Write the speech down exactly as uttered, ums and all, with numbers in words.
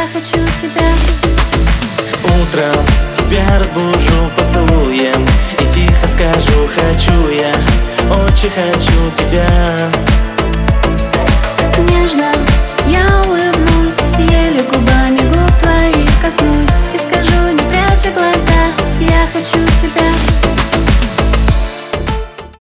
хочу тебя. Утром тебя разбужу поцелуем и тихо скажу: хочу я, очень хочу тебя.